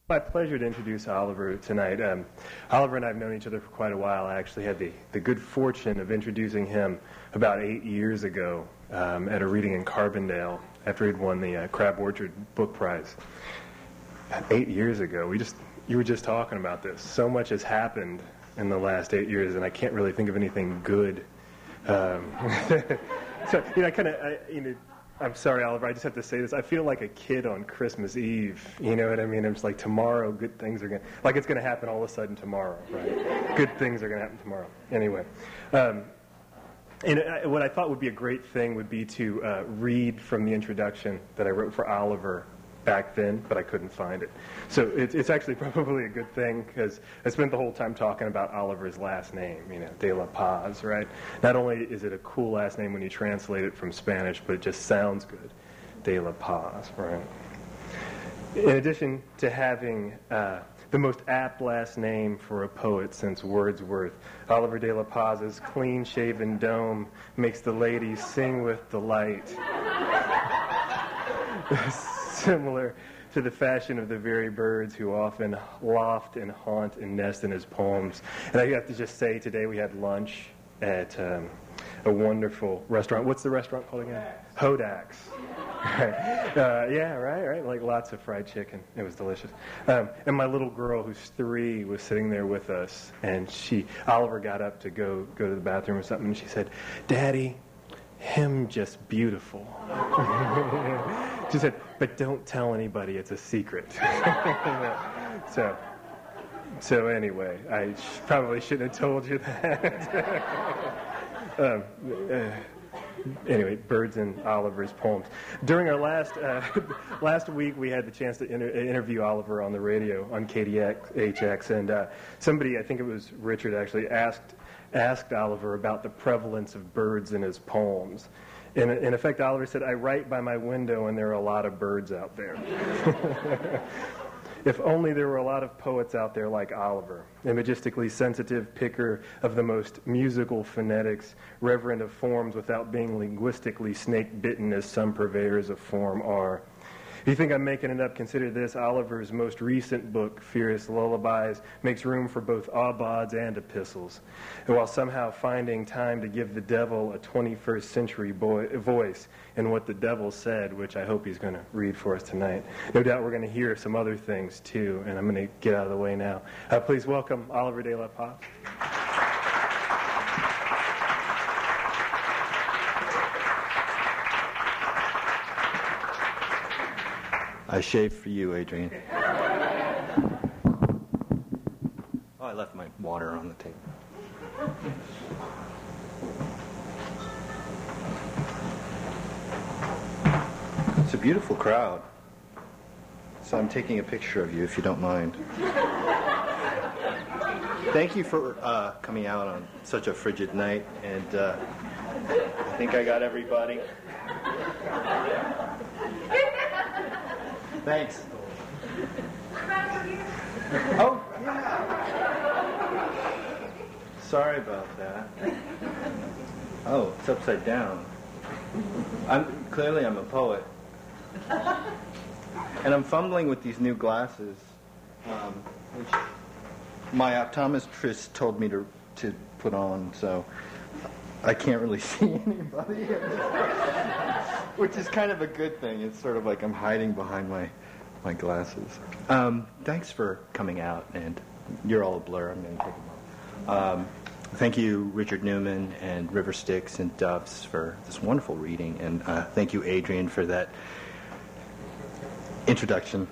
My pleasure to introduce Oliver tonight. Oliver and I have known each other for quite a while. I actually had the good fortune of introducing him about 8 years ago at a reading in Carbondale after he'd won the Crab Orchard Book Prize. 8 years ago, you were just talking about this. So much has happened in the last 8 years, and I can't really think of anything good. So, I'm sorry, Oliver, I just have to say this. I feel like a kid on Christmas Eve. You know what I mean? It's like tomorrow, good things are going to... Like it's going to happen all of a sudden tomorrow, right? Good things are going to happen tomorrow. Anyway. What I thought would be a great thing would be to read from the introduction that I wrote for Oliver back then, but I couldn't find it. So it's actually probably a good thing because I spent the whole time talking about Oliver's last name, De La Paz, right? Not only is it a cool last name when you translate it from Spanish, but it just sounds good. De La Paz, right? In addition to having the most apt last name for a poet since Wordsworth, Oliver De La Paz's clean-shaven dome makes the ladies sing with delight. Similar to the fashion of the very birds who often loft and haunt and nest in his poems. And I have to just say, today we had lunch at a wonderful restaurant. What's the restaurant called again? Hodak's. Right. Like lots of fried chicken. It was delicious. And my little girl, who's 3, was sitting there with us, and Oliver got up to go to the bathroom or something, and she said, "Daddy, him just beautiful." She said, "But don't tell anybody, it's a secret." So anyway, I probably shouldn't have told you that. Anyway, birds in Oliver's poems. During our last week, we had the chance to interview Oliver on the radio on KDHX, and somebody, I think it was Richard, actually asked Oliver about the prevalence of birds in his poems. In effect, Oliver said, "I write by my window and there are a lot of birds out there." If only there were a lot of poets out there like Oliver, a majestically sensitive picker of the most musical phonetics, reverent of forms without being linguistically snake-bitten as some purveyors of form are. If you think I'm making it up, consider this. Oliver's most recent book, Furious Lullabies, makes room for both aubades and epistles, and while somehow finding time to give the devil a 21st century voice in what the devil said, which I hope he's going to read for us tonight. No doubt we're going to hear some other things, too, and I'm going to get out of the way now. Please welcome Oliver De La Paz. I shaved for you, Adrian. Oh, I left my water on the table. It's a beautiful crowd. So I'm taking a picture of you, if you don't mind. Thank you for coming out on such a frigid night, and I think I got everybody. Thanks. Oh, yeah. Sorry about that. Oh, it's upside down. Clearly I'm a poet. And I'm fumbling with these new glasses, which my optometrist told me to put on, so I can't really see anybody. Which is kind of a good thing. It's sort of like I'm hiding behind my glasses. Thanks for coming out, and you're all a blur. I'm going to take them off. Thank you, Richard Newman and River Styx and Doves, for this wonderful reading, and thank you, Adrian, for that introduction.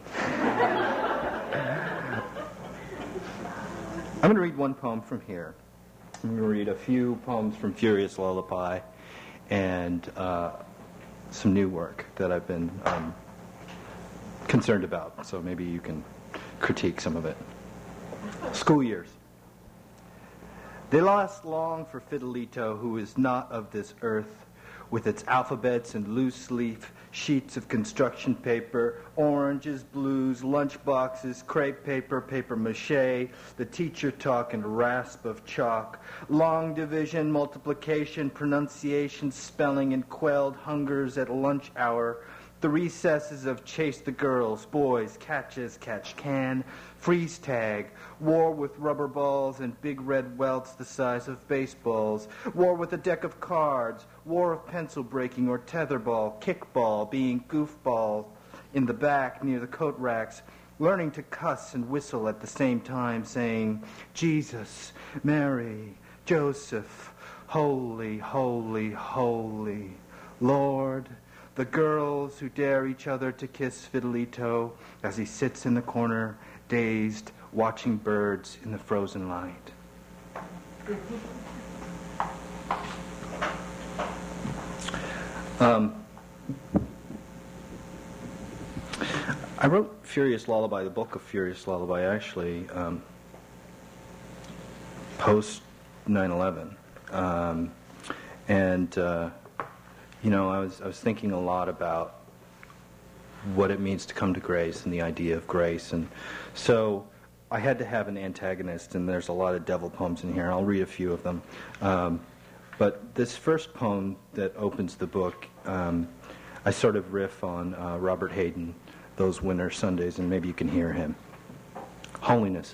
I'm going to read one poem from here. I'm going to read a few poems from Furious Lullaby and some new work that I've been concerned about, so maybe you can critique some of it. School years. They last long for Fidelito, who is not of this earth, with its alphabets and loose-leaf sheets of construction paper, oranges, blues, lunch boxes, crepe paper, paper mache, the teacher talk and rasp of chalk, long division, multiplication, pronunciation, spelling, and quelled hungers at lunch hour, The recesses of chase the girls, boys, catch as catch can, freeze tag, war with rubber balls and big red welts the size of baseballs, war with a deck of cards, war of pencil breaking or tetherball, kickball, being goofball in the back near the coat racks, learning to cuss and whistle at the same time, saying, Jesus, Mary, Joseph, holy, holy, holy, Lord. The girls who dare each other to kiss Fidelito as he sits in the corner, dazed, watching birds in the frozen light. I wrote Furious Lullaby, the book of Furious Lullaby, actually, post 9/11. I was thinking a lot about what it means to come to grace and the idea of grace. And so I had to have an antagonist, and there's a lot of devil poems in here. I'll read a few of them. But this first poem that opens the book, I sort of riff on Robert Hayden, Those Winter Sundays, and maybe you can hear him. Holiness.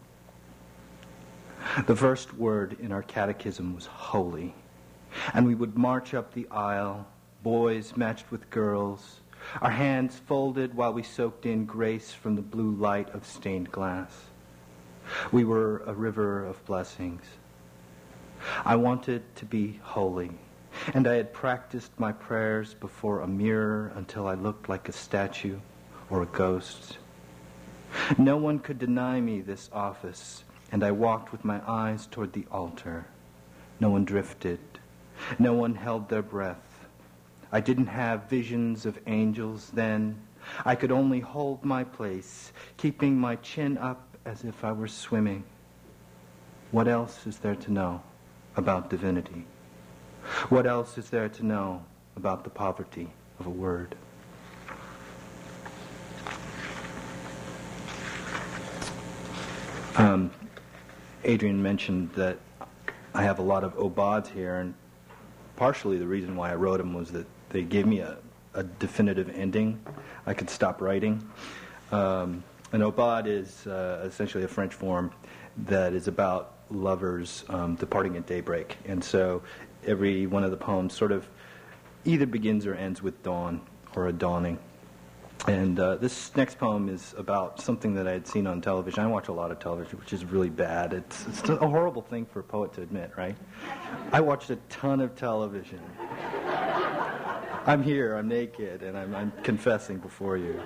The first word in our catechism was holy. And we would march up the aisle, boys matched with girls, our hands folded while we soaked in grace from the blue light of stained glass. We were a river of blessings. I wanted to be holy, and I had practiced my prayers before a mirror until I looked like a statue or a ghost. No one could deny me this office, and I walked with my eyes toward the altar. No one drifted. No one held their breath. I didn't have visions of angels then. I could only hold my place, keeping my chin up as if I were swimming. What else is there to know about divinity? What else is there to know about the poverty of a word? Adrian mentioned that I have a lot of obads here, and partially the reason why I wrote them was that they gave me a definitive ending. I could stop writing. An obad is essentially a French form that is about lovers departing at daybreak. And so every one of the poems sort of either begins or ends with dawn or a dawning. And this next poem is about something that I had seen on television. I watch a lot of television, which is really bad. It's a horrible thing for a poet to admit, right? I watched a ton of television. I'm here, I'm naked, and I'm confessing before you.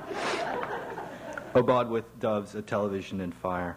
Obad with doves, a television in fire.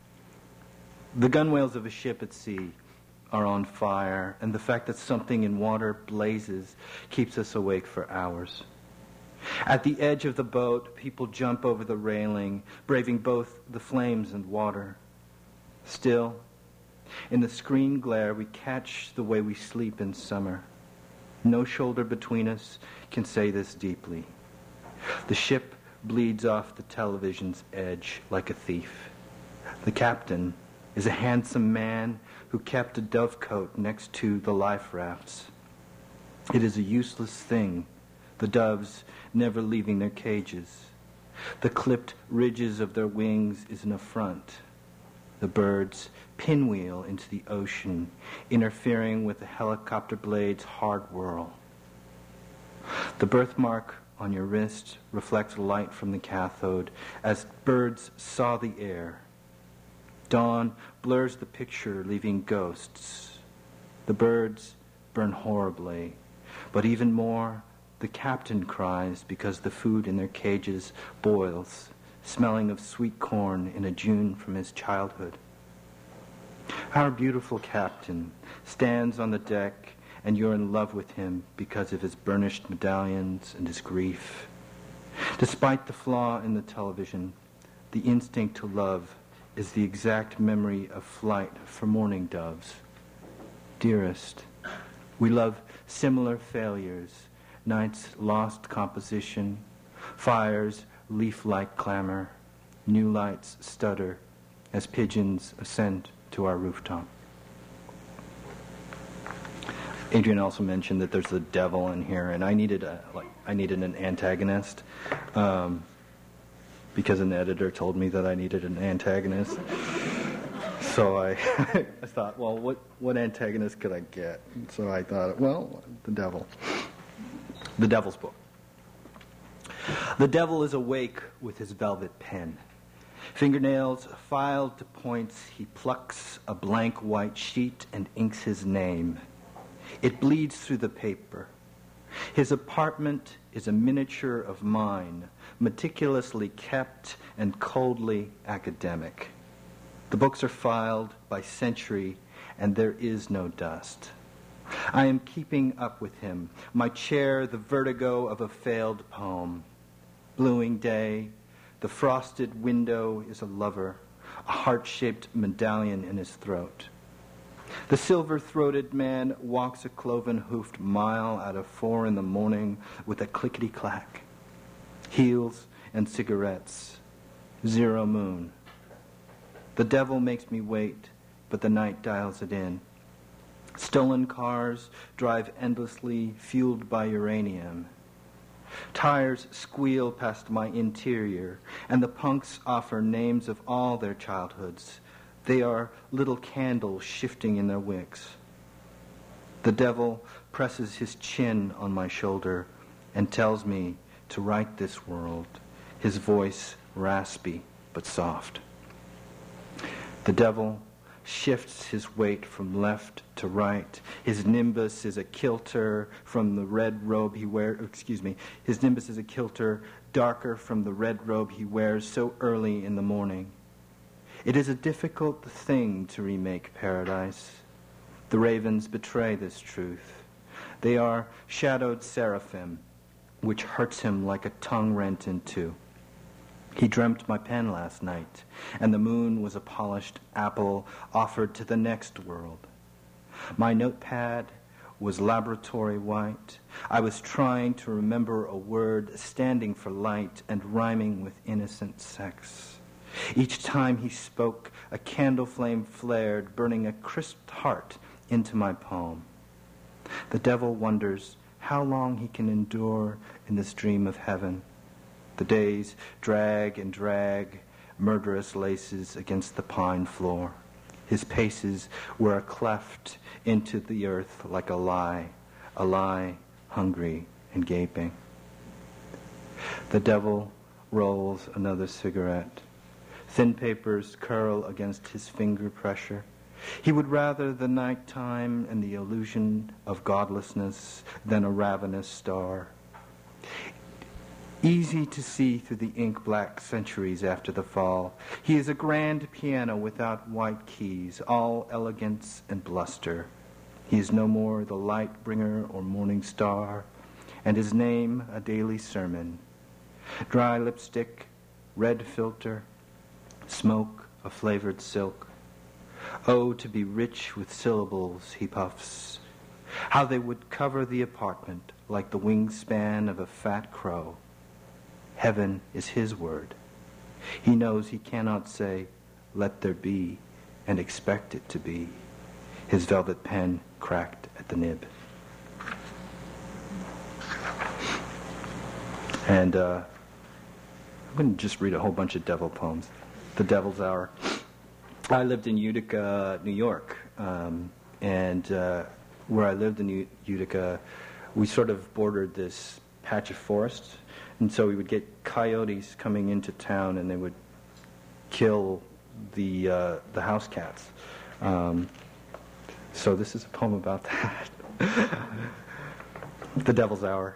The gunwales of a ship at sea are on fire, and the fact that something in water blazes keeps us awake for hours. At the edge of the boat, people jump over the railing, braving both the flames and water. Still, in the screen glare, we catch the way we sleep in summer. No shoulder between us can say this deeply. The ship bleeds off the television's edge like a thief. The captain is a handsome man who kept a dovecote next to the life rafts. It is a useless thing, the doves never leaving their cages. The clipped ridges of their wings is an affront. The birds pinwheel into the ocean, interfering with the helicopter blade's hard whirl. The birthmark on your wrist reflects light from the cathode as birds saw the air. Dawn blurs the picture, leaving ghosts. The birds burn horribly, but even more, the captain cries because the food in their cages boils, smelling of sweet corn in a June from his childhood. Our beautiful captain stands on the deck, and you're in love with him because of his burnished medallions and his grief. Despite the flaw in the television, the instinct to love is the exact memory of flight for mourning doves. Dearest, we love similar failures, night's lost composition, fire's leaf-like clamor, new lights stutter as pigeons ascend to our rooftop. Adrian also mentioned that there's the devil in here, and I needed an antagonist, because an editor told me that I needed an antagonist. So I thought, well, what antagonist could I get? So I thought, well, the devil. The devil's book. The devil is awake with his velvet pen. Fingernails filed to points, he plucks a blank white sheet and inks his name. It bleeds through the paper. His apartment is a miniature of mine, meticulously kept and coldly academic. The books are filed by century, and there is no dust. I am keeping up with him, my chair the vertigo of a failed poem. Bluing day, the frosted window is a lover, a heart-shaped medallion in his throat. The silver-throated man walks a cloven-hoofed mile out of 4 a.m. with a clickety-clack. Heels and cigarettes. 0 moon. The devil makes me wait, but the night dials it in. Stolen cars drive endlessly, fueled by uranium. Tires squeal past my interior, and the punks offer names of all their childhoods. They are little candles shifting in their wicks. The devil presses his chin on my shoulder and tells me to write this world, his voice raspy but soft. The devil shifts his weight from left to right. His nimbus is a kilter from the red robe he wears, his nimbus is a kilter darker from the red robe he wears so early in the morning. It is a difficult thing to remake paradise. The ravens betray this truth. They are shadowed seraphim, which hurts him like a tongue rent in two. He dreamt my pen last night, and the moon was a polished apple offered to the next world. My notepad was laboratory white. I was trying to remember a word standing for light and rhyming with innocent sex. Each time he spoke, a candle flame flared, burning a crisp heart into my poem. The devil wonders how long he can endure in this dream of heaven. The days drag and drag, murderous laces against the pine floor. His paces were a cleft into the earth like a lie hungry and gaping. The devil rolls another cigarette. Thin papers curl against his finger pressure. He would rather the nighttime and the illusion of godlessness than a ravenous star. Easy to see through the ink-black centuries after the fall. He is a grand piano without white keys, all elegance and bluster. He is no more the light bringer or morning star, and his name a daily sermon. Dry lipstick, red filter, smoke a flavored silk. Oh, to be rich with syllables, he puffs. How they would cover the apartment like the wingspan of a fat crow. Heaven is his word. He knows he cannot say, let there be, and expect it to be. His velvet pen cracked at the nib. And I'm going to just read a whole bunch of devil poems. The Devil's Hour. I lived in Utica, New York, and where I lived in Utica, we sort of bordered this patch of forest, and so we would get coyotes coming into town, and they would kill the house cats. So this is a poem about that. The Devil's Hour.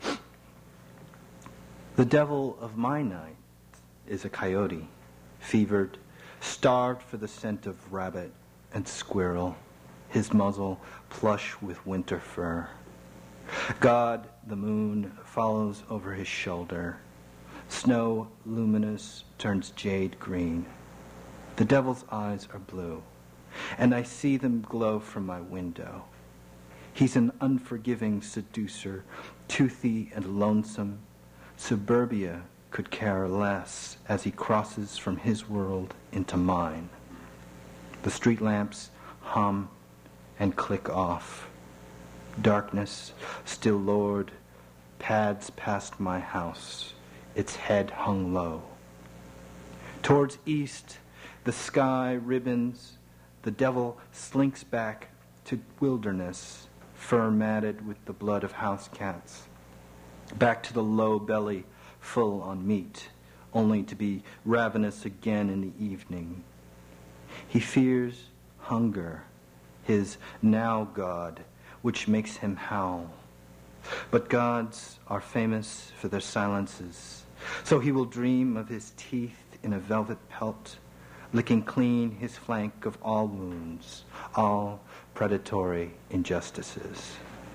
The devil of my night is a coyote, fevered, starved for the scent of rabbit and squirrel, his muzzle plush with winter fur. God, the moon, follows over his shoulder. Snow, luminous, turns jade green. The devil's eyes are blue, and I see them glow from my window. He's an unforgiving seducer, toothy and lonesome. Suburbia could care less as he crosses from his world into mine. The street lamps hum and click off. Darkness, still Lord, pads past my house, its head hung low. Towards east, the sky ribbons, the devil slinks back to wilderness, fur matted with the blood of house cats. Back to the low belly, full on meat, only to be ravenous again in the evening. He fears hunger, his now God, which makes him howl. But gods are famous for their silences, so he will dream of his teeth in a velvet pelt, licking clean his flank of all wounds, all predatory injustices.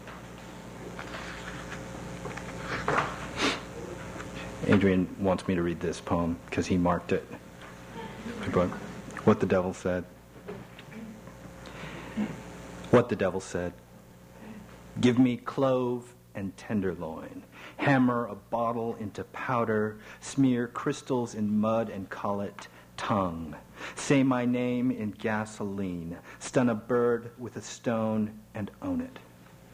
Adrian wants me to read this poem because he marked it. What the Devil Said. What the Devil Said. Give me clove and tenderloin. Hammer a bottle into powder. Smear crystals in mud and call it tongue. Say my name in gasoline. Stun a bird with a stone and own it.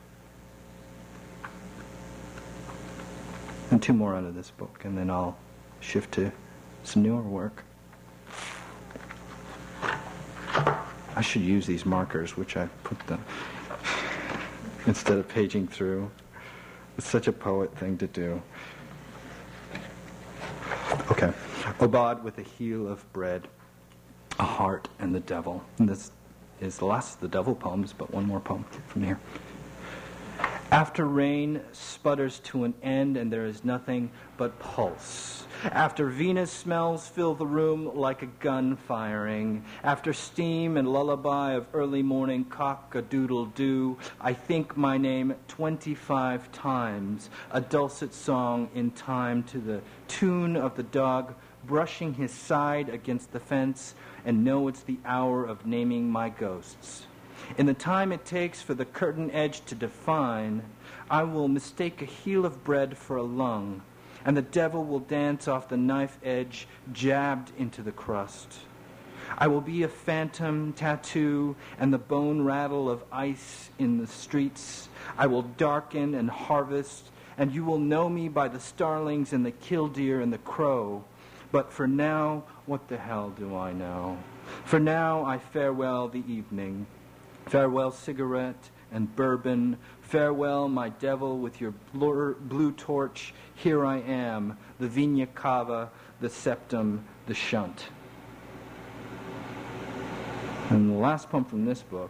And two more out of this book, and then I'll shift to some newer work. I should use these markers, which I put them instead of paging through. It's such a poet thing to do. Okay. Obad with a heel of bread, a heart, and the devil. And this is the last of the devil poems, but one more poem from here. After rain sputters to an end and there is nothing but pulse. After Venus smells fill the room like a gun firing. After steam and lullaby of early morning cock-a-doodle-doo, I think my name 25 times, a dulcet song in time to the tune of the dog brushing his side against the fence, and know it's the hour of naming my ghosts. In the time it takes for the curtain edge to define, I will mistake a heel of bread for a lung, and the devil will dance off the knife edge jabbed into the crust. I will be a phantom tattoo and the bone rattle of ice in the streets. I will darken and harvest, and you will know me by the starlings and the killdeer and the crow. But for now, what the hell do I know? For now, I farewell the evening. Farewell cigarette and bourbon. Farewell, my devil, with your blue torch. Here I am, the Vigna Cava, the septum, the shunt. And the last poem from this book,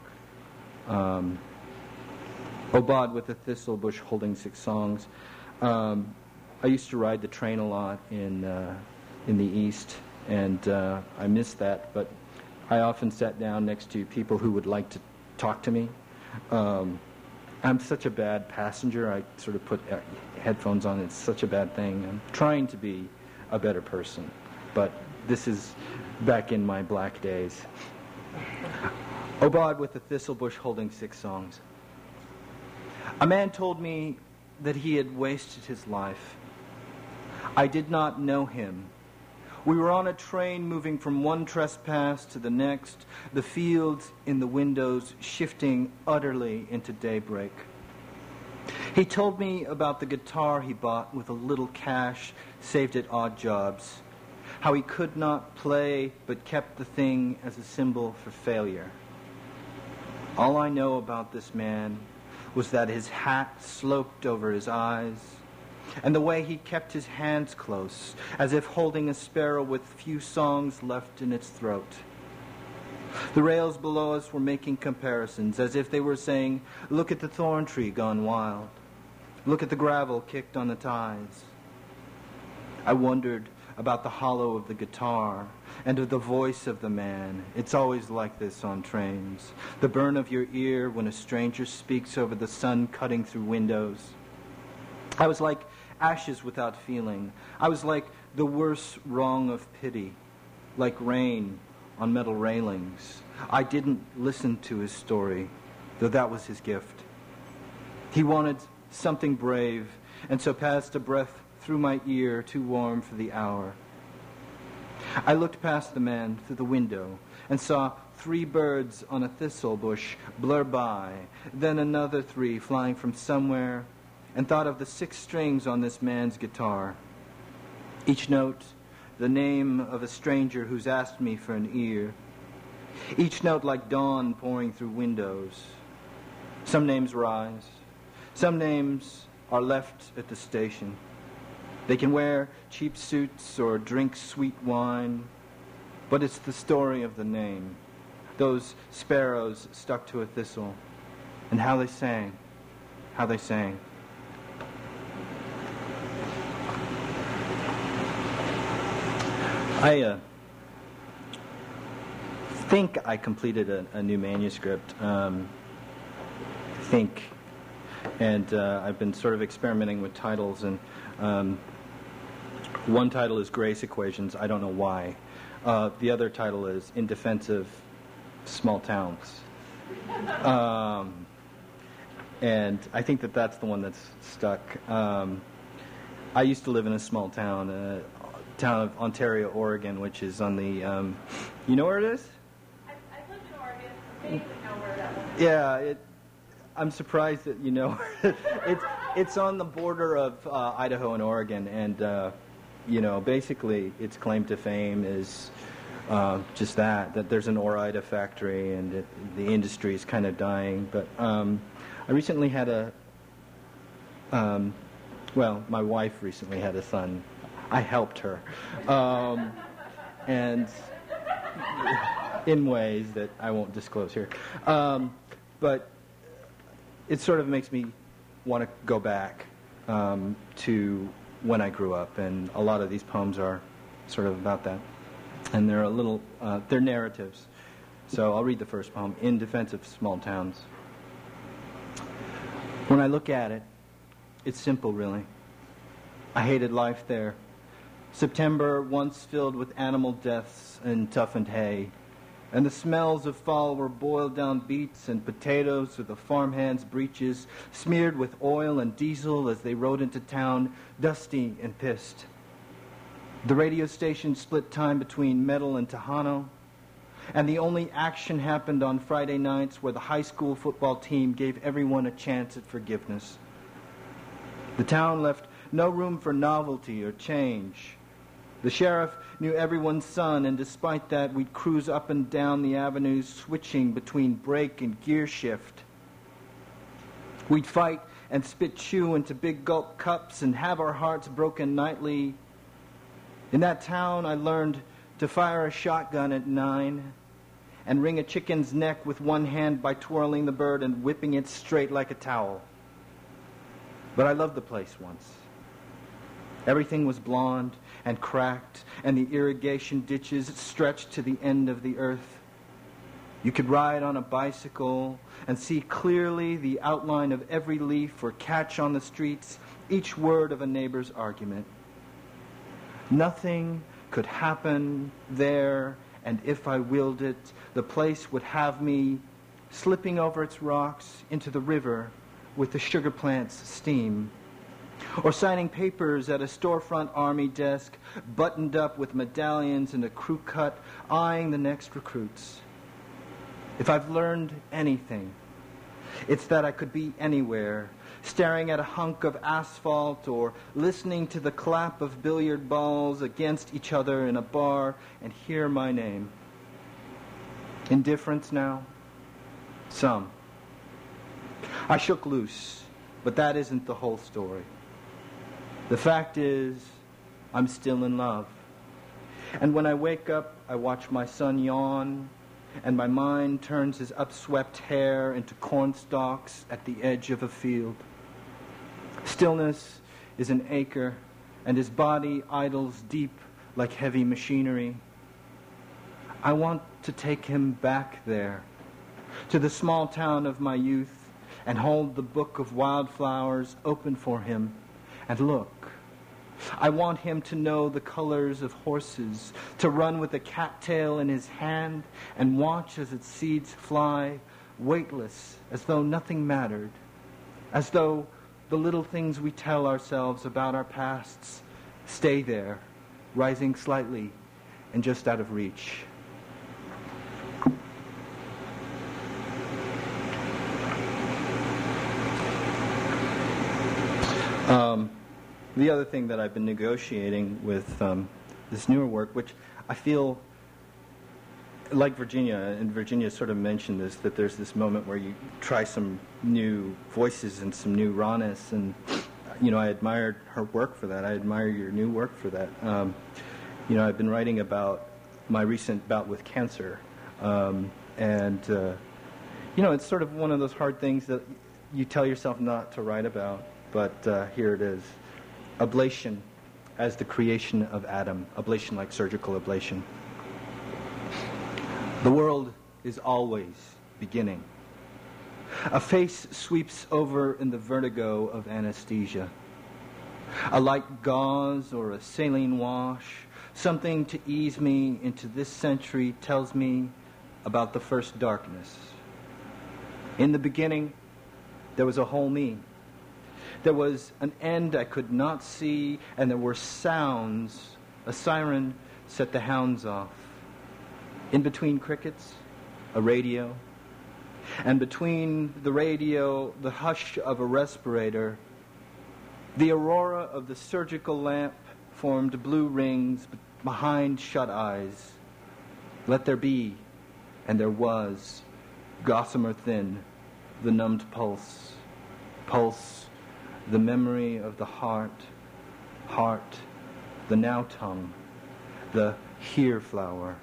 Obad with a thistle bush holding 6 songs. I used to ride the train a lot in the East, and I missed that, but I often sat down next to people who would like to talk to me. I'm such a bad passenger. I sort of put headphones on. It's such a bad thing. I'm trying to be a better person, but this is back in my black days. Obad with a thistle bush holding 6 songs. A man told me that he had wasted his life. I did not know him. We were on a train moving from one trespass to the next, the fields in the windows shifting utterly into daybreak. He told me about the guitar he bought with a little cash saved at odd jobs, how he could not play but kept the thing as a symbol for failure. All I know about this man was that his hat sloped over his eyes, and the way he kept his hands close, as if holding a sparrow with few songs left in its throat. The rails below us were making comparisons, as if they were saying, look at the thorn tree gone wild. Look at the gravel kicked on the ties. I wondered about the hollow of the guitar and of the voice of the man. It's always like this on trains. The burn of your ear when a stranger speaks over the sun cutting through windows. I was like ashes without feeling. I was like the worst wrong of pity, like rain on metal railings. I didn't listen to his story, though that was his gift. He wanted something brave, and so passed a breath through my ear, too warm for the hour. I looked past the man through the window and saw 3 birds on a thistle bush blur by, then another 3 flying from somewhere, and thought of the 6 strings on this man's guitar. Each note, the name of a stranger who's asked me for an ear. Each note like dawn pouring through windows. Some names rise. Some names are left at the station. They can wear cheap suits or drink sweet wine, but it's the story of the name. Those sparrows stuck to a thistle, and how they sang, how they sang. I think I completed a new manuscript. And I've been sort of experimenting with titles, and one title is Grace Equations. I don't know why. The other title is In Defense of Small Towns. And I think that's the one that's stuck. I used to live in a small town, town of Ontario, Oregon, which is on the, you know where it is? I've lived in Oregon. I vaguely know where that one is. Yeah, I'm surprised that you know. It's on the border of Idaho and Oregon, and basically its claim to fame is just that there's an Ore-Ida factory, and the industry is kind of dying. But I recently had my wife recently had a son. I helped her, and in ways that I won't disclose here. But it sort of makes me want to go back to when I grew up, and a lot of these poems are sort of about that. And they're they're narratives. So I'll read the first poem, In Defense of Small Towns. When I look at it, it's simple, really. I hated life there. September once filled with animal deaths and toughened hay, and the smells of fall were boiled down beets and potatoes with the farmhands' breeches smeared with oil and diesel as they rode into town, dusty and pissed. The radio station split time between Metal and Tejano, and the only action happened on Friday nights where the high school football team gave everyone a chance at forgiveness. The town left no room for novelty or change. The sheriff knew everyone's son, and despite that, we'd cruise up and down the avenues, switching between brake and gear shift. We'd fight and spit chew into big gulp cups and have our hearts broken nightly. In that town, I learned to fire a shotgun at 9 and wring a chicken's neck with one hand by twirling the bird and whipping it straight like a towel. But I loved the place once. Everything was blonde and cracked, and the irrigation ditches stretched to the end of the earth. You could ride on a bicycle and see clearly the outline of every leaf or catch on the streets each word of a neighbor's argument. Nothing could happen there, and if I willed it, the place would have me slipping over its rocks into the river with the sugar plant's steam, or signing papers at a storefront army desk, buttoned up with medallions and a crew cut, eyeing the next recruits. If I've learned anything, it's that I could be anywhere, staring at a hunk of asphalt or listening to the clap of billiard balls against each other in a bar and hear my name. Indifference now? Some. I shook loose, but that isn't the whole story. The fact is, I'm still in love. And when I wake up, I watch my son yawn, and my mind turns his upswept hair into corn stalks at the edge of a field. Stillness is an acre, and his body idles deep like heavy machinery. I want to take him back there, to the small town of my youth, and hold the book of wildflowers open for him, and look. I want him to know the colors of horses, to run with a cattail in his hand and watch as its seeds fly, weightless, as though nothing mattered, as though the little things we tell ourselves about our pasts stay there, rising slightly and just out of reach. The other thing that I've been negotiating with this newer work, which I feel like Virginia, and Virginia sort of mentioned this, that there's this moment where you try some new voices and some new rawness, and I admired her work for that. I admire your new work for that. I've been writing about my recent bout with cancer, it's sort of one of those hard things that you tell yourself not to write about, but here it is. Ablation as the creation of Adam. Ablation like surgical ablation. The world is always beginning. A face sweeps over in the vertigo of anesthesia. A light gauze or a saline wash, something to ease me into this century, tells me about the first darkness. In the beginning, there was a whole me. There was an end I could not see, and there were sounds. A siren set the hounds off. In between crickets, a radio. And between the radio, the hush of a respirator. The aurora of the surgical lamp formed blue rings behind shut eyes. Let there be, and there was, gossamer thin, the numbed pulse. Pulse, the memory of the heart. Heart, the now tongue, the here flower.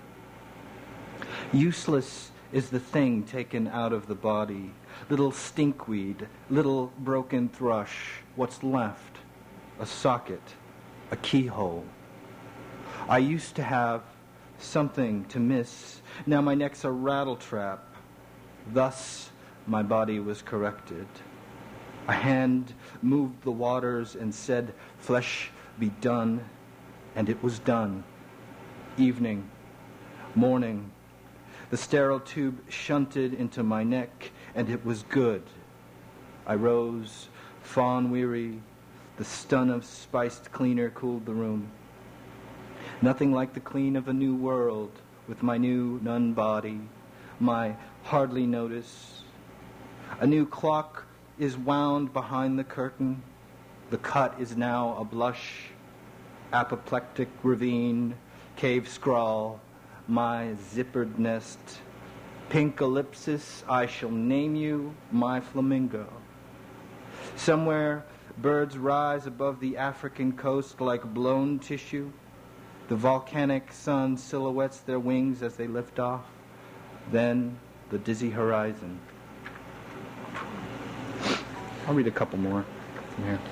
Useless is the thing taken out of the body. Little stinkweed, little broken thrush. What's left? A socket, a keyhole. I used to have something to miss. Now my neck's a rattletrap. Thus my body was corrected. A hand moved the waters and said, flesh be done, and it was done. Evening, morning, the sterile tube shunted into my neck, and it was good. I rose, fawn weary. The stun of spiced cleaner cooled the room. Nothing like the clean of a new world, with my new nun body, my hardly notice. A new clock is wound behind the curtain. The cut is now a blush, apoplectic ravine, cave scrawl, my zippered nest. Pink ellipsis, I shall name you my flamingo. Somewhere, birds rise above the African coast like blown tissue. The volcanic sun silhouettes their wings as they lift off. Then, the dizzy horizon. I'll read a couple more from here.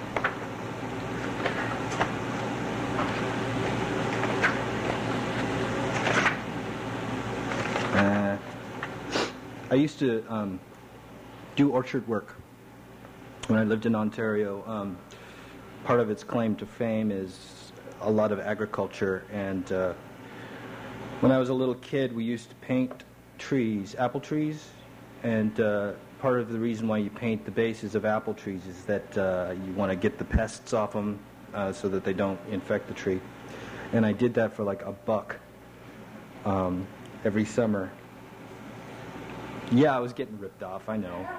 I used to do orchard work when I lived in Ontario. Part of its claim to fame is a lot of agriculture, and when I was a little kid, we used to paint trees, apple trees, and part of the reason why you paint the bases of apple trees is that you want to get the pests off them so that they don't infect the tree. And I did that for like $1 every summer. Yeah, I was getting ripped off, I know.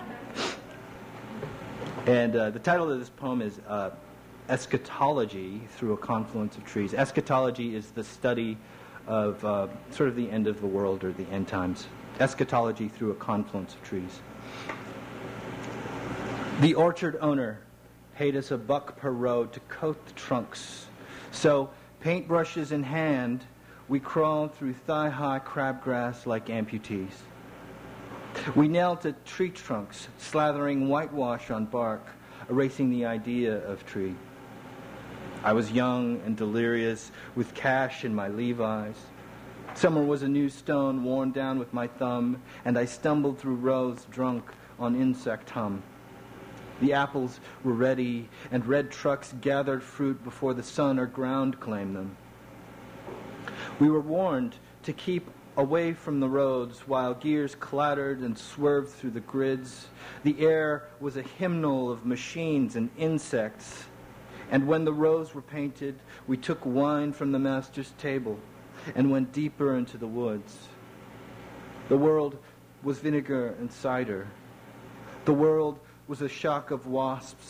And the title of this poem is Eschatology Through a Confluence of Trees. Eschatology is the study of sort of the end of the world or the end times. Eschatology through a confluence of trees. The orchard owner paid us $1 per row to coat the trunks. So, paintbrushes in hand, we crawled through thigh-high crabgrass like amputees. We knelt at tree trunks, slathering whitewash on bark, erasing the idea of tree. I was young and delirious, with cash in my Levi's. Summer was a new stone worn down with my thumb, and I stumbled through rows drunk on insect hum. The apples were ready, and red trucks gathered fruit before the sun or ground claimed them. We were warned to keep away from the roads while gears clattered and swerved through the grids. The air was a hymnal of machines and insects. And when the rows were painted, we took wine from the master's table and went deeper into the woods. The world was vinegar and cider. The world was a shock of wasps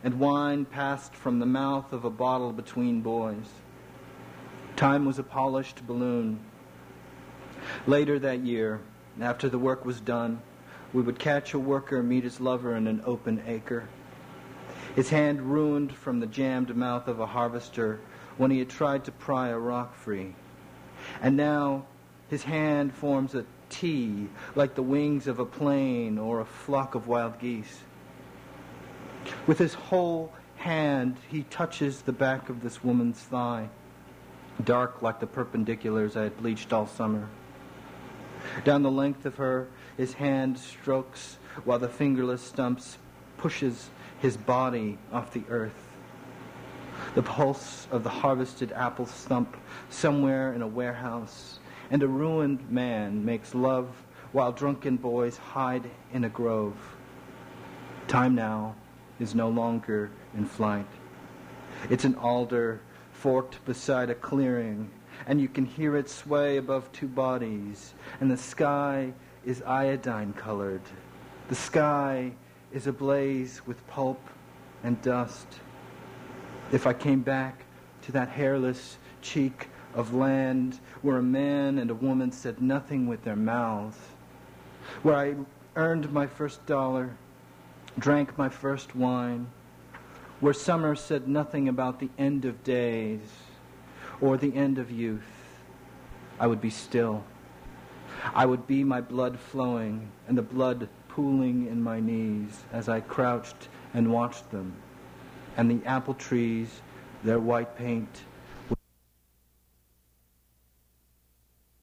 and wine passed from the mouth of a bottle between boys. Time was a polished balloon. Later that year, after the work was done, we would catch a worker meet his lover in an open acre. His hand ruined from the jammed mouth of a harvester when he had tried to pry a rock free. And now his hand forms a T like the wings of a plane or a flock of wild geese. With his whole hand, he touches the back of this woman's thigh, dark like the perpendiculars I had bleached all summer. Down the length of her, his hand strokes while the fingerless stumps pushes his body off the earth. The pulse of the harvested apples thump somewhere in a warehouse, and a ruined man makes love while drunken boys hide in a grove. Time now is no longer in flight. It's an alder forked beside a clearing, and you can hear it sway above two bodies, and the sky is iodine-colored. The sky is ablaze with pulp and dust. If I came back to that hairless cheek of land where a man and a woman said nothing with their mouths, where I earned my first $1, drank my first wine, where summer said nothing about the end of days or the end of youth, I would be still. I would be my blood flowing and the blood pooling in my knees as I crouched and watched them, and the apple trees, their white paint